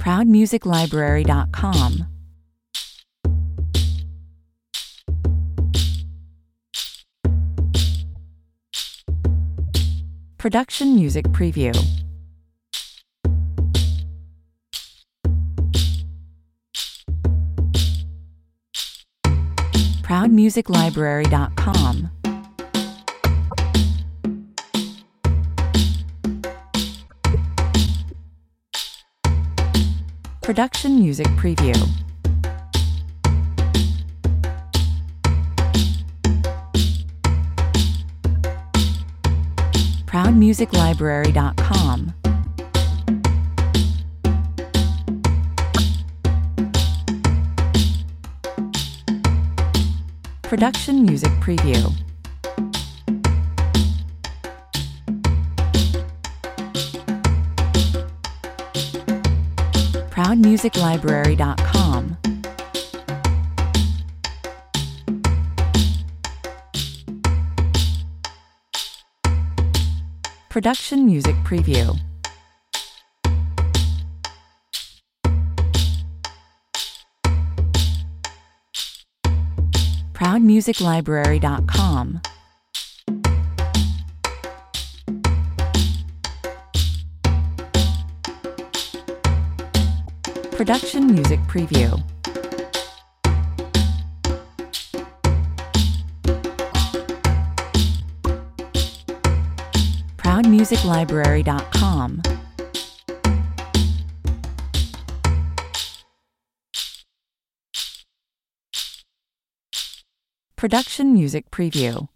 ProudMusicLibrary.com. Production Music Preview. ProudMusicLibrary.com. Production Music Preview. ProudMusicLibrary.com. Production Music Preview. ProudMusicLibrary.com. Production Music Preview. ProudMusicLibrary.com. Production Music Preview. ProudMusicLibrary.com. Production Music Preview.